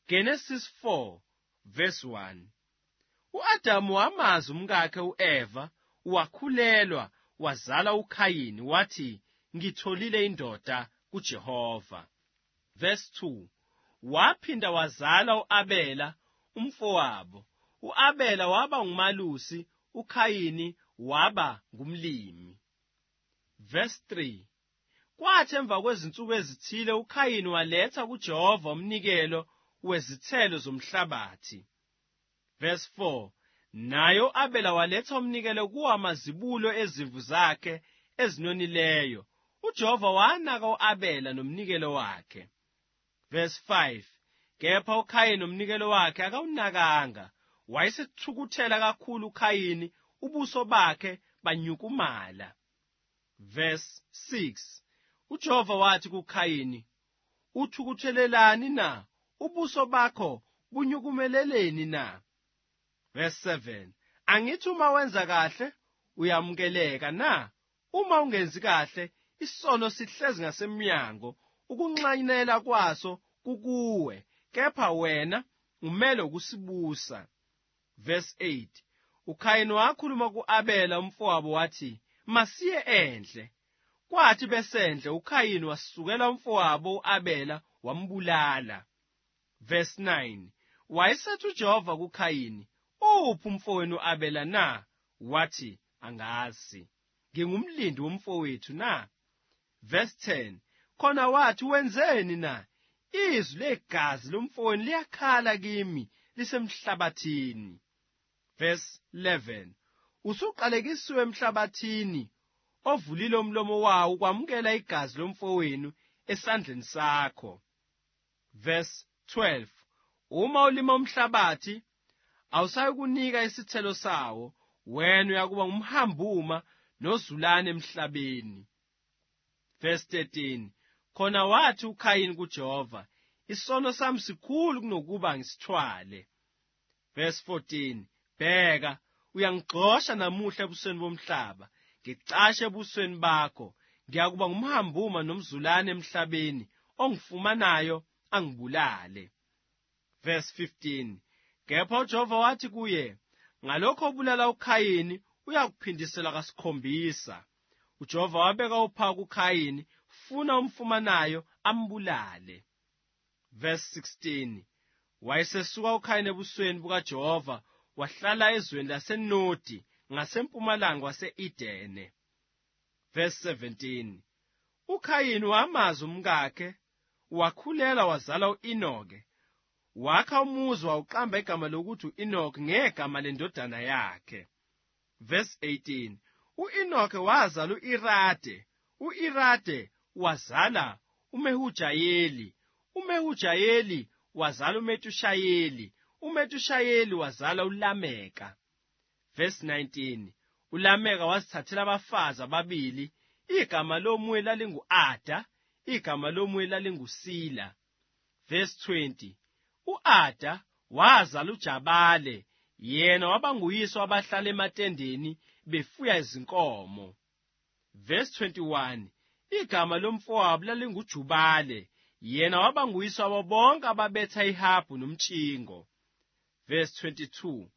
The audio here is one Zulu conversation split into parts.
Genesis 4 verse 1. U-Adamu wamazi umkakhe u-Eva, wakhulelwa, wazala uKhayini, wathi, ngitholile indoda kuJehova. Verse 2. Waphinda wazala u-Abela, umfowabo. U-Abela waba ngumalusi, uKhayini waba ngumlimi. Verse 3. Kwathi emva kwezinsuku ezithile uKhayini waletha kuJehova umnikelo wezithelo zomhlabathi. Verse 4. Naye u-Abela waletha umnikelo kuwo amazibulo ezimvu zakhe ezinonileyo. UJehova wanaka u-Abela nomnikelo wakhe. Verse 5. Kepha uKhayini nomnikelo wakhe akawunakanga. Wayesethukuthela kakhulu uKhayini, ubuso bakhe banyukumala. Verse 6. UJehova wathi kuKhayini, uthukuthelelani na? Ubuso bakho bunyukumeleleni na? Verse 7. Angithi uma wenza kahle uyamukeleka na? Uma ungenzi kahle, isono sihlezi ngasemnyango, ukunxanela kwaso kukuwe, kepha wena umele ukusibusa. Verse 8. uKhayini wakhuluma ku-Abela umfowabo wathi, masiye endle. Kwathi besendle uKhayini wasukela umfowabo u-Abela wambulala. Verse 9. Wayesethi uJehova kuKhayini, uphi umfowenu u-Abela na? Wathi, angazi. Ngingumlindi womfowethu na? Verse 10. Khona wathi, wenzeni na? Izwi legazi lomfowenu liyakhala kimi lisemhlabathini. Verse 11. Usuqalekisiwe emhlabathini, ovulile umlomo wawo ukwamukela igazi lomfowenu esandleni sakho. Verse 12. Uma ulima umhlabathi, awusayikunika isithelo sawo, wena uyakuba ngumhambuma nozulane emhlabeni. Verse 13. Khona wathi uKhayini kuJehova, isono sami sikhulu kunokuba ngisithwale. Verse 14. Bheka, uyangixosha namuhla ebusweni bomhlaba, ngicashe ebusweni bakho, ngiyakuba ngumhambuma nomzulane emhlabeni, ongifumanayo angibulale. Verse 15. Kepha uJehova wathi kuye, ngalokho obulala uKhayini uyakuphindisela kasikhombisa. uJehova wabeka uphawu kuKhayini, funa umfumanayo ambulale. Verse 16. Wayesesuka uKhayini ebusweni bukaJehova, wahlala ezweni laseNodi ngasempumalanga wase-Edene. Verse 17. uKhayini wamazi umkakhe, wakhulela wazala u-Enoke. Wakha umuzi wawuqamba igama lokuthi u-Enoke ngegama lendodana yakhe. Verse 18. U-Enoke wazala u-Irade. U-Irade wazala uMehujayeli. uMehujayeli wazala uMetushayeli. uMetushayeli wazala uLameka. Verse 19. uLameka wazithathela abafazi ababili. Igama lomunye lalingu-Ada, igama lomunye lalinguSila. Verse 20. u-Ada wazala uJabale, yena waba nguyise wabahlala ematendeni befuya izinkomo. Verse 21. Igama lomfowabo lalinguJubale, yena waba nguyise wabo bonke ababetha ihabhu nomtshingo. Verse 22.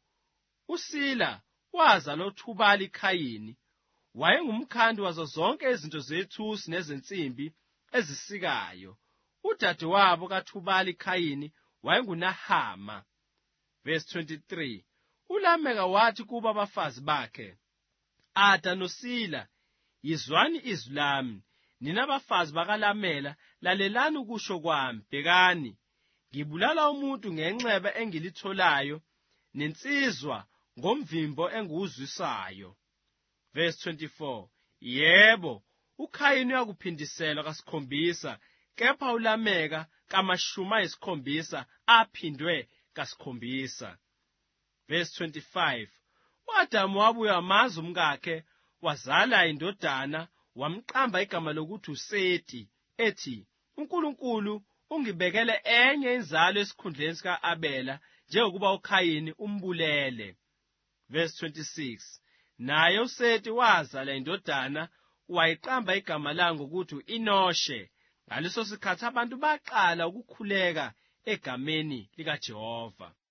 uSila wazala uThubali-Khayini. Wayengumkhandi wazo zonke izinto zethusi nezensimbi ezisikayo. Udadewabo kaThubali-Khayini wayenguNahama. Verse 23. uLameka wathi kubo abafazi bakhe, Ada noSila, yizwani izwi lami. Nina bafazi bakaLamela, lalelani ukusho kwami. Bhekani, ngibulala umuntu ngenxeba engilitholayo, nensizwa ngomvimbo engiwuzwisayo. Verse 24. Yebo, uKhayini uyakuphindisela kasikhombisa, kepha uLameka ka-70 aphindwe kasikhombisa. Verse 25. U-Adamu wabuya wamazi umkakhe, wazala indodana, wamqamba igama lokuthi uSeti, ethi, uNkulunkulu ungibekele enye inzalo esikhundleni sika-Abela, njengokuba uKhayini umbulele. Verse 26. Naye uSeti wazala indodana, wayiqamba igama layo ngokuthi u-Enoshe. Ngaleso sikhathi abantu baqala ukukhuleka egameni likaJehova.